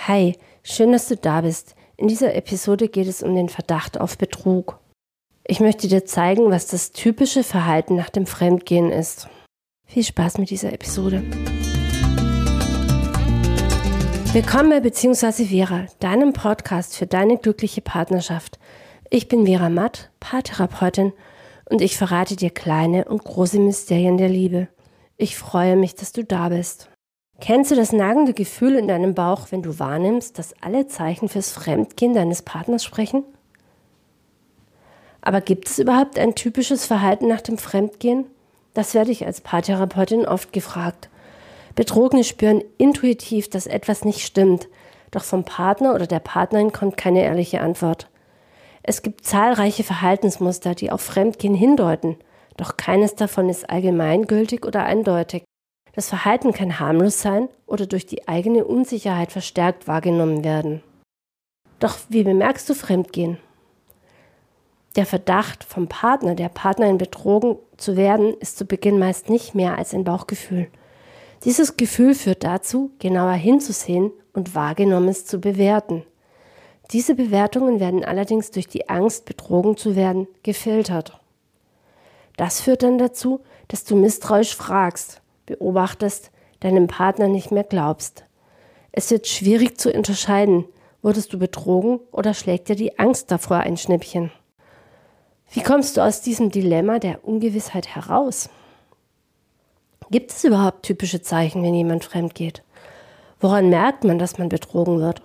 Hi, schön, dass du da bist. In dieser Episode geht es um den Verdacht auf Betrug. Ich möchte dir zeigen, was das typische Verhalten nach dem Fremdgehen ist. Viel Spaß mit dieser Episode. Willkommen bei Beziehungsweise Vera, deinem Podcast für deine glückliche Partnerschaft. Ich bin Vera Matt, Paartherapeutin, und ich verrate dir kleine und große Mysterien der Liebe. Ich freue mich, dass du da bist. Kennst du das nagende Gefühl in deinem Bauch, wenn du wahrnimmst, dass alle Zeichen fürs Fremdgehen deines Partners sprechen? Aber gibt es überhaupt ein typisches Verhalten nach dem Fremdgehen? Das werde ich als Paartherapeutin oft gefragt. Betrogene spüren intuitiv, dass etwas nicht stimmt, doch vom Partner oder der Partnerin kommt keine ehrliche Antwort. Es gibt zahlreiche Verhaltensmuster, die auf Fremdgehen hindeuten, doch keines davon ist allgemeingültig oder eindeutig. Das Verhalten kann harmlos sein oder durch die eigene Unsicherheit verstärkt wahrgenommen werden. Doch wie bemerkst du Fremdgehen? Der Verdacht vom Partner, der Partnerin betrogen zu werden, ist zu Beginn meist nicht mehr als ein Bauchgefühl. Dieses Gefühl führt dazu, genauer hinzusehen und Wahrgenommenes zu bewerten. Diese Bewertungen werden allerdings durch die Angst, betrogen zu werden, gefiltert. Das führt dann dazu, dass du misstrauisch fragst, beobachtest, deinem Partner nicht mehr glaubst. Es wird schwierig zu unterscheiden, wurdest du betrogen oder schlägt dir die Angst davor ein Schnippchen? Wie kommst du aus diesem Dilemma der Ungewissheit heraus? Gibt es überhaupt typische Zeichen, wenn jemand fremd geht? Woran merkt man, dass man betrogen wird?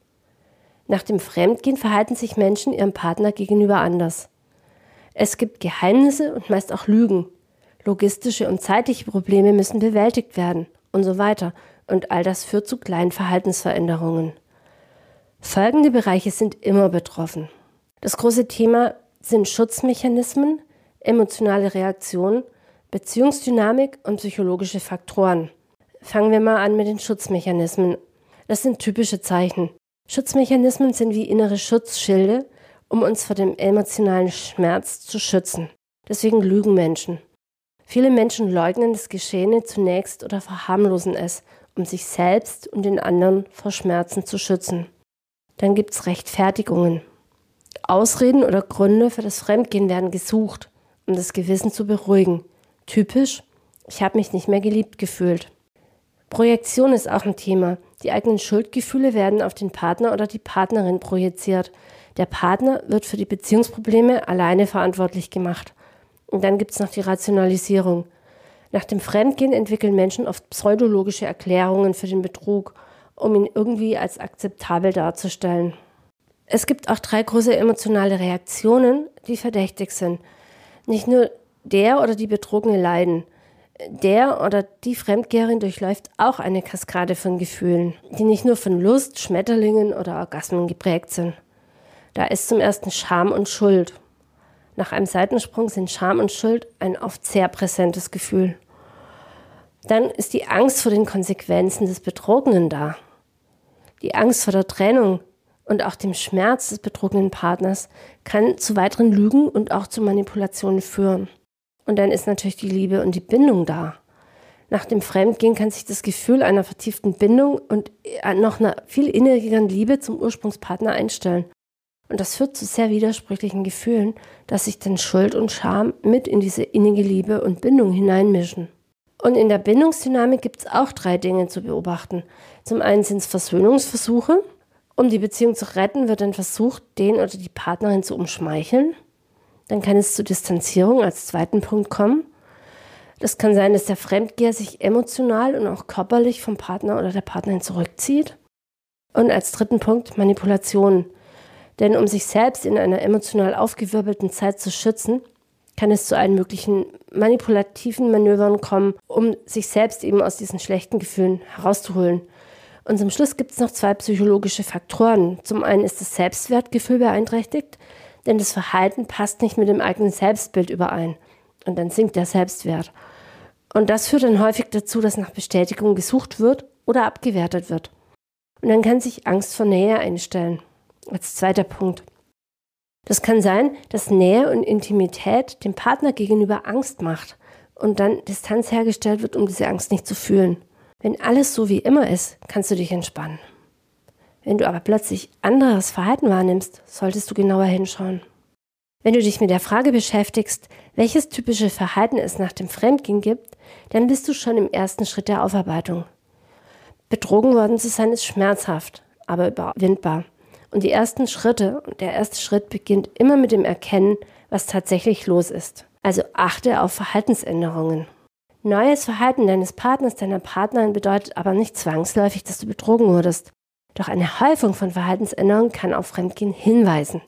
Nach dem Fremdgehen verhalten sich Menschen ihrem Partner gegenüber anders. Es gibt Geheimnisse und meist auch Lügen. Logistische und zeitliche Probleme müssen bewältigt werden und so weiter. Und all das führt zu kleinen Verhaltensveränderungen. Folgende Bereiche sind immer betroffen. Das große Thema sind Schutzmechanismen, emotionale Reaktionen, Beziehungsdynamik und psychologische Faktoren. Fangen wir mal an mit den Schutzmechanismen. Das sind typische Zeichen. Schutzmechanismen sind wie innere Schutzschilde, um uns vor dem emotionalen Schmerz zu schützen. Deswegen lügen Menschen. Viele Menschen leugnen das Geschehene zunächst oder verharmlosen es, um sich selbst und den anderen vor Schmerzen zu schützen. Dann gibt es Rechtfertigungen. Ausreden oder Gründe für das Fremdgehen werden gesucht, um das Gewissen zu beruhigen. Typisch: Ich habe mich nicht mehr geliebt gefühlt. Projektion ist auch ein Thema. Die eigenen Schuldgefühle werden auf den Partner oder die Partnerin projiziert. Der Partner wird für die Beziehungsprobleme alleine verantwortlich gemacht. Und dann gibt es noch die Rationalisierung. Nach dem Fremdgehen entwickeln Menschen oft pseudologische Erklärungen für den Betrug, um ihn irgendwie als akzeptabel darzustellen. Es gibt auch 3 große emotionale Reaktionen, die verdächtig sind. Nicht nur der oder die Betrogene leiden. Der oder die Fremdgeherin durchläuft auch eine Kaskade von Gefühlen, die nicht nur von Lust, Schmetterlingen oder Orgasmen geprägt sind. Da ist zum ersten Scham und Schuld. Nach einem Seitensprung sind Scham und Schuld ein oft sehr präsentes Gefühl. Dann ist die Angst vor den Konsequenzen des Betrogenen da. Die Angst vor der Trennung und auch dem Schmerz des betrogenen Partners kann zu weiteren Lügen und auch zu Manipulationen führen. Und dann ist natürlich die Liebe und die Bindung da. Nach dem Fremdgehen kann sich das Gefühl einer vertieften Bindung und noch einer viel innigeren Liebe zum Ursprungspartner einstellen. Und das führt zu sehr widersprüchlichen Gefühlen, dass sich dann Schuld und Scham mit in diese innige Liebe und Bindung hineinmischen. Und in der Bindungsdynamik gibt es auch 3 Dinge zu beobachten. Zum einen sind es Versöhnungsversuche. Um die Beziehung zu retten, wird dann versucht, den oder die Partnerin zu umschmeicheln. Dann kann es zu Distanzierung als zweiten Punkt kommen. Das kann sein, dass der Fremdgeher sich emotional und auch körperlich vom Partner oder der Partnerin zurückzieht. Und als dritten Punkt Manipulation. Denn um sich selbst in einer emotional aufgewirbelten Zeit zu schützen, kann es zu allen möglichen manipulativen Manövern kommen, um sich selbst eben aus diesen schlechten Gefühlen herauszuholen. Und zum Schluss gibt es noch 2 psychologische Faktoren. Zum einen ist das Selbstwertgefühl beeinträchtigt, denn das Verhalten passt nicht mit dem eigenen Selbstbild überein. Und dann sinkt der Selbstwert. Und das führt dann häufig dazu, dass nach Bestätigung gesucht wird oder abgewertet wird. Und dann kann sich Angst vor Nähe einstellen. Als zweiter Punkt. Das kann sein, dass Nähe und Intimität dem Partner gegenüber Angst macht und dann Distanz hergestellt wird, um diese Angst nicht zu fühlen. Wenn alles so wie immer ist, kannst du dich entspannen. Wenn du aber plötzlich anderes Verhalten wahrnimmst, solltest du genauer hinschauen. Wenn du dich mit der Frage beschäftigst, welches typische Verhalten es nach dem Fremdgehen gibt, dann bist du schon im ersten Schritt der Aufarbeitung. Betrogen worden zu sein ist schmerzhaft, aber überwindbar. Und der erste Schritt beginnt immer mit dem Erkennen, was tatsächlich los ist. Also achte auf Verhaltensänderungen. Neues Verhalten deines Partners, deiner Partnerin bedeutet aber nicht zwangsläufig, dass du betrogen wurdest. Doch eine Häufung von Verhaltensänderungen kann auf Fremdgehen hinweisen.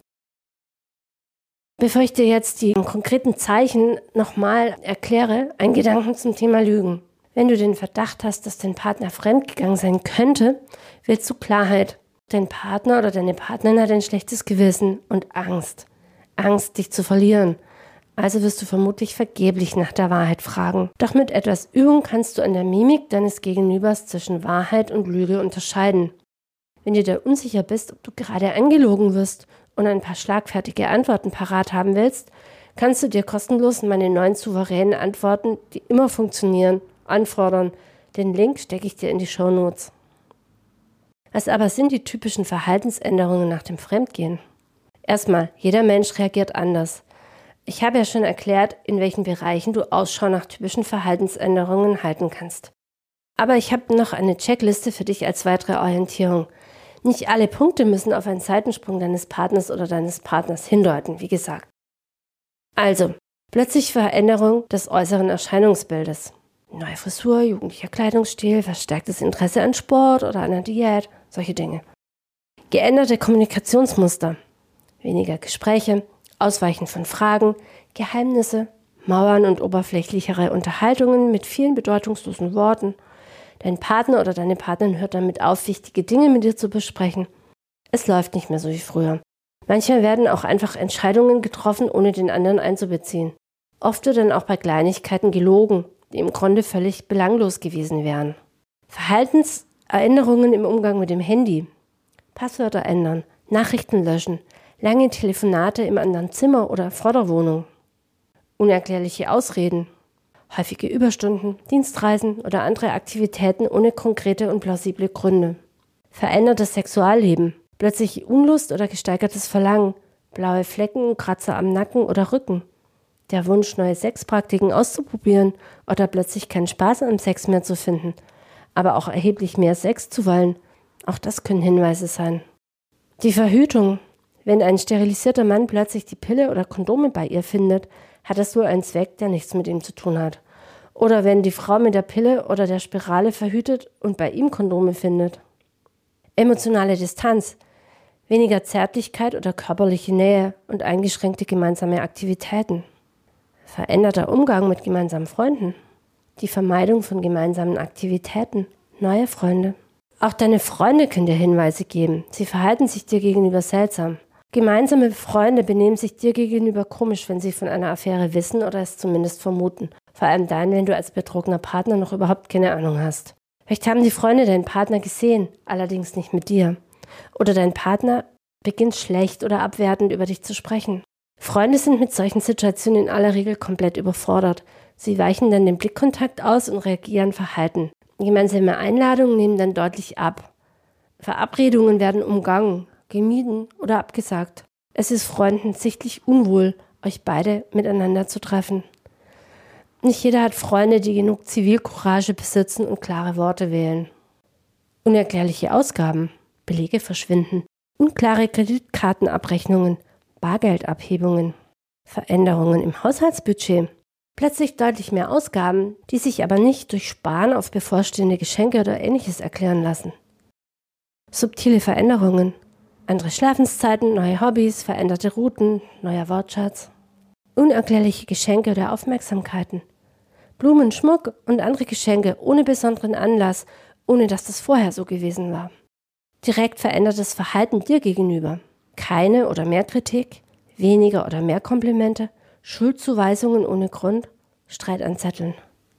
Bevor ich dir jetzt die konkreten Zeichen nochmal erkläre, ein Gedanken zum Thema Lügen. Wenn du den Verdacht hast, dass dein Partner fremdgegangen sein könnte, willst du Klarheit. Dein Partner oder deine Partnerin hat ein schlechtes Gewissen und Angst. Angst, dich zu verlieren. Also wirst du vermutlich vergeblich nach der Wahrheit fragen. Doch mit etwas Übung kannst du an der Mimik deines Gegenübers zwischen Wahrheit und Lüge unterscheiden. Wenn du dir unsicher bist, ob du gerade angelogen wirst und ein paar schlagfertige Antworten parat haben willst, kannst du dir kostenlos meine 9 souveränen Antworten, die immer funktionieren, anfordern. Den Link stecke ich dir in die Shownotes. Was aber sind die typischen Verhaltensänderungen nach dem Fremdgehen? Erstmal, jeder Mensch reagiert anders. Ich habe ja schon erklärt, in welchen Bereichen du Ausschau nach typischen Verhaltensänderungen halten kannst. Aber ich habe noch eine Checkliste für dich als weitere Orientierung. Nicht alle Punkte müssen auf einen Seitensprung deines Partners oder deines Partners hindeuten, wie gesagt. Also, plötzliche Veränderung des äußeren Erscheinungsbildes. Neue Frisur, jugendlicher Kleidungsstil, verstärktes Interesse an Sport oder an einer Diät, solche Dinge. Geänderte Kommunikationsmuster. Weniger Gespräche, Ausweichen von Fragen, Geheimnisse, Mauern und oberflächlichere Unterhaltungen mit vielen bedeutungslosen Worten. Dein Partner oder deine Partnerin hört damit auf, wichtige Dinge mit dir zu besprechen. Es läuft nicht mehr so wie früher. Manchmal werden auch einfach Entscheidungen getroffen, ohne den anderen einzubeziehen. Oft wird dann auch bei Kleinigkeiten gelogen, die im Grunde völlig belanglos gewesen wären. Verhaltensänderungen im Umgang mit dem Handy. Passwörter ändern, Nachrichten löschen, lange Telefonate im anderen Zimmer oder vor der Wohnung. Unerklärliche Ausreden. Häufige Überstunden, Dienstreisen oder andere Aktivitäten ohne konkrete und plausible Gründe. Verändertes Sexualleben. Plötzlich Unlust oder gesteigertes Verlangen. Blaue Flecken, Kratzer am Nacken oder Rücken. Der Wunsch, neue Sexpraktiken auszuprobieren oder plötzlich keinen Spaß am Sex mehr zu finden. Aber auch erheblich mehr Sex zu wollen. Auch das können Hinweise sein. Die Verhütung. Wenn ein sterilisierter Mann plötzlich die Pille oder Kondome bei ihr findet, hat es wohl einen Zweck, der nichts mit ihm zu tun hat. Oder wenn die Frau mit der Pille oder der Spirale verhütet und bei ihm Kondome findet. Emotionale Distanz. Weniger Zärtlichkeit oder körperliche Nähe und eingeschränkte gemeinsame Aktivitäten. Veränderter Umgang mit gemeinsamen Freunden. Die Vermeidung von gemeinsamen Aktivitäten. Neue Freunde. Auch deine Freunde können dir Hinweise geben. Sie verhalten sich dir gegenüber seltsam. Gemeinsame Freunde benehmen sich dir gegenüber komisch, wenn sie von einer Affäre wissen oder es zumindest vermuten. Vor allem dann, wenn du als betrogener Partner noch überhaupt keine Ahnung hast. Vielleicht haben die Freunde deinen Partner gesehen, allerdings nicht mit dir. Oder dein Partner beginnt schlecht oder abwertend über dich zu sprechen. Freunde sind mit solchen Situationen in aller Regel komplett überfordert. Sie weichen dann den Blickkontakt aus und reagieren verhalten. Gemeinsame Einladungen nehmen dann deutlich ab. Verabredungen werden umgangen, gemieden oder abgesagt. Es ist Freunden sichtlich unwohl, euch beide miteinander zu treffen. Nicht jeder hat Freunde, die genug Zivilcourage besitzen und klare Worte wählen. Unerklärliche Ausgaben, Belege verschwinden, unklare Kreditkartenabrechnungen, Bargeldabhebungen, Veränderungen im Haushaltsbudget, plötzlich deutlich mehr Ausgaben, die sich aber nicht durch Sparen auf bevorstehende Geschenke oder Ähnliches erklären lassen. Subtile Veränderungen, andere Schlafenszeiten, neue Hobbys, veränderte Routen, neuer Wortschatz. Unerklärliche Geschenke oder Aufmerksamkeiten. Blumen, Schmuck und andere Geschenke ohne besonderen Anlass, ohne dass das vorher so gewesen war. Direkt verändertes Verhalten dir gegenüber. Keine oder mehr Kritik, weniger oder mehr Komplimente, Schuldzuweisungen ohne Grund, Streit an Zetteln.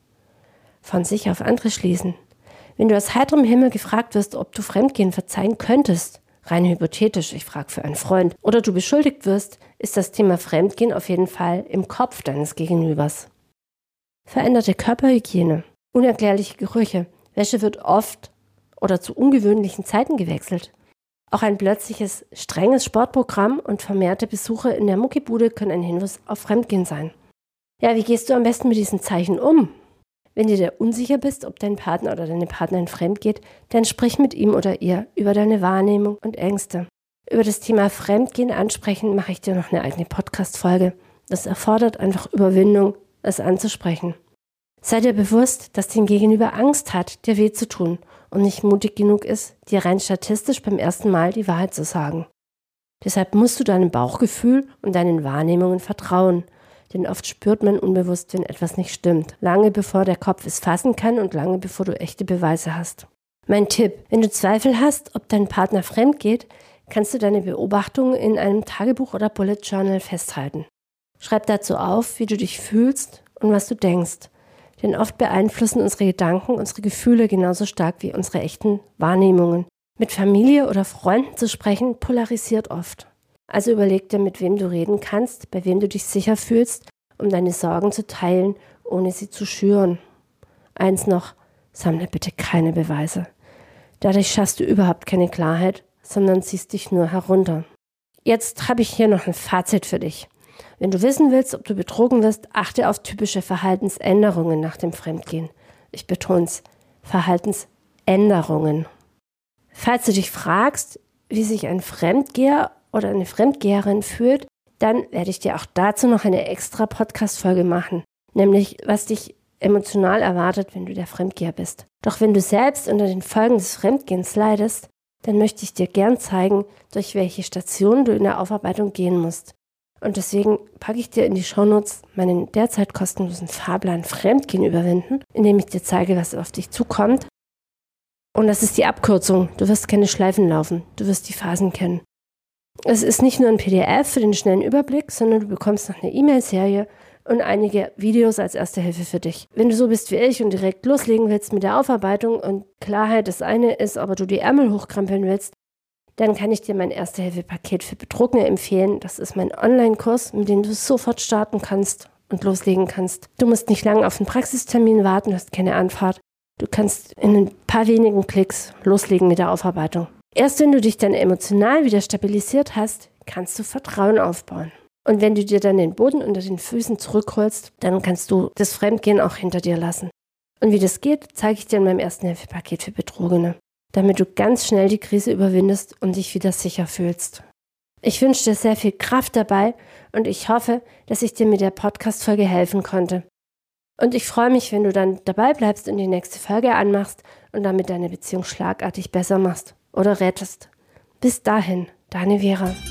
Von sich auf andere schließen. Wenn du aus heiterem Himmel gefragt wirst, ob du Fremdgehen verzeihen könntest, rein hypothetisch, ich frage für einen Freund, oder du beschuldigt wirst, ist das Thema Fremdgehen auf jeden Fall im Kopf deines Gegenübers. Veränderte Körperhygiene, unerklärliche Gerüche, Wäsche wird oft oder zu ungewöhnlichen Zeiten gewechselt. Auch ein plötzliches, strenges Sportprogramm und vermehrte Besuche in der Muckibude können ein Hinweis auf Fremdgehen sein. Ja, wie gehst du am besten mit diesen Zeichen um? Wenn du dir unsicher bist, ob dein Partner oder deine Partnerin fremdgeht, dann sprich mit ihm oder ihr über deine Wahrnehmung und Ängste. Über das Thema Fremdgehen ansprechen mache ich dir noch eine eigene Podcast-Folge. Das erfordert einfach Überwindung, es anzusprechen. Sei dir bewusst, dass dein Gegenüber Angst hat, dir weh zu tun und nicht mutig genug ist, dir rein statistisch beim ersten Mal die Wahrheit zu sagen. Deshalb musst du deinem Bauchgefühl und deinen Wahrnehmungen vertrauen, denn oft spürt man unbewusst, wenn etwas nicht stimmt, lange bevor der Kopf es fassen kann und lange bevor du echte Beweise hast. Mein Tipp: Wenn du Zweifel hast, ob dein Partner fremd geht, kannst du deine Beobachtungen in einem Tagebuch oder Bullet Journal festhalten. Schreib dazu auf, wie du dich fühlst und was du denkst. Denn oft beeinflussen unsere Gedanken unsere Gefühle genauso stark wie unsere echten Wahrnehmungen. Mit Familie oder Freunden zu sprechen, polarisiert oft. Also überleg dir, mit wem du reden kannst, bei wem du dich sicher fühlst, um deine Sorgen zu teilen, ohne sie zu schüren. Eins noch: Sammle bitte keine Beweise. Dadurch schaffst du überhaupt keine Klarheit, sondern ziehst dich nur herunter. Jetzt habe ich hier noch ein Fazit für dich. Wenn du wissen willst, ob du betrogen wirst, achte auf typische Verhaltensänderungen nach dem Fremdgehen. Ich betone es: Verhaltensänderungen. Falls du dich fragst, wie sich ein Fremdgeher oder eine Fremdgeherin fühlt, dann werde ich dir auch dazu noch eine extra Podcast-Folge machen, nämlich was dich emotional erwartet, wenn du der Fremdgeher bist. Doch wenn du selbst unter den Folgen des Fremdgehens leidest, dann möchte ich dir gern zeigen, durch welche Stationen du in der Aufarbeitung gehen musst. Und deswegen packe ich dir in die Shownotes meinen derzeit kostenlosen Fahrplan Fremdgehen überwinden, in dem ich dir zeige, was auf dich zukommt. Und das ist die Abkürzung. Du wirst keine Schleifen laufen, du wirst die Phasen kennen. Es ist nicht nur ein PDF für den schnellen Überblick, sondern du bekommst noch eine E-Mail-Serie und einige Videos als erste Hilfe für dich. Wenn du so bist wie ich und direkt loslegen willst mit der Aufarbeitung und Klarheit das eine ist, aber du die Ärmel hochkrempeln willst, dann kann ich dir mein Erste-Hilfe-Paket für Betrogene empfehlen. Das ist mein Online-Kurs, mit dem du sofort starten kannst und loslegen kannst. Du musst nicht lange auf einen Praxistermin warten, du hast keine Anfahrt. Du kannst in ein paar wenigen Klicks loslegen mit der Aufarbeitung. Erst wenn du dich dann emotional wieder stabilisiert hast, kannst du Vertrauen aufbauen. Und wenn du dir dann den Boden unter den Füßen zurückholst, dann kannst du das Fremdgehen auch hinter dir lassen. Und wie das geht, zeige ich dir in meinem Erste-Hilfe-Paket für Betrogene, damit du ganz schnell die Krise überwindest und dich wieder sicher fühlst. Ich wünsche dir sehr viel Kraft dabei und ich hoffe, dass ich dir mit der Podcast-Folge helfen konnte. Und ich freue mich, wenn du dann dabei bleibst und die nächste Folge anmachst und damit deine Beziehung schlagartig besser machst oder rettest. Bis dahin, deine Vera.